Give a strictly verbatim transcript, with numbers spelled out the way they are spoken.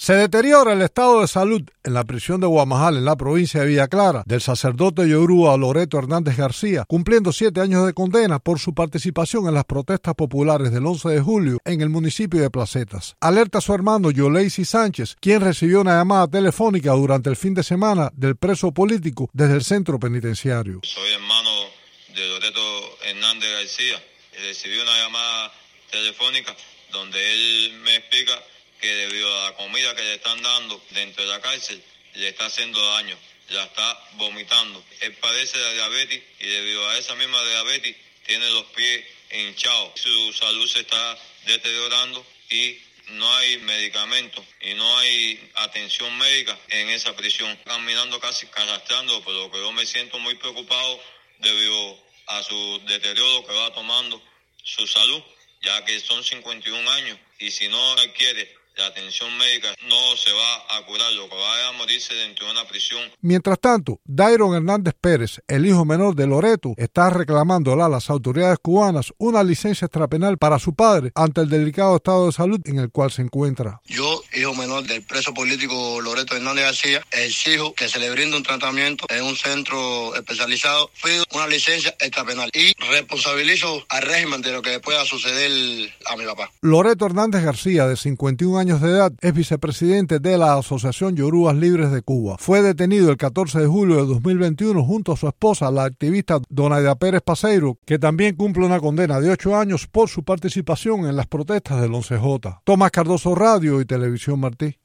Se deteriora el estado de salud en la prisión de Guamajal, en la provincia de Villa Clara, del sacerdote yoruba Loreto Hernández García, cumpliendo siete años de condena por su participación en las protestas populares del once de julio en el municipio de Placetas. Alerta a su hermano Yoleisi Sánchez, quien recibió una llamada telefónica durante el fin de semana del preso político desde el centro penitenciario. Soy hermano de Loreto Hernández García y recibí una llamada telefónica donde él me explica que debido a la comida que le están dando dentro de la cárcel, le está haciendo daño, la está vomitando. Él padece de diabetes y debido a esa misma diabetes tiene los pies hinchados. Su salud se está deteriorando y no hay medicamentos y no hay atención médica en esa prisión. Caminando casi arrastrando, por lo que yo me siento muy preocupado debido a su deterioro que va tomando su salud, ya que son cincuenta y un años y si no adquiere la atención médica no se va a curar, lo que va a morirse dentro de una prisión. Mientras tanto, Dairon Hernández Pérez, el hijo menor de Loreto, está reclamando a las autoridades cubanas una licencia extrapenal para su padre ante el delicado estado de salud en el cual se encuentra. Yo, hijo menor del preso político Loreto Hernández García, exijo que se le brinde un tratamiento en un centro especializado, pido una licencia extrapenal y responsabilizo al régimen de lo que pueda suceder a mi papá. Loreto Hernández García, de cincuenta y un años de edad, es vicepresidente de la Asociación Yorubas Libres de Cuba. Fue detenido el catorce de julio de dos mil veintiuno junto a su esposa, la activista Donaida Pérez Paseiro, que también cumple una condena de ocho años por su participación en las protestas del once J. Tomás Cardoso, Radio y Televisión Martí.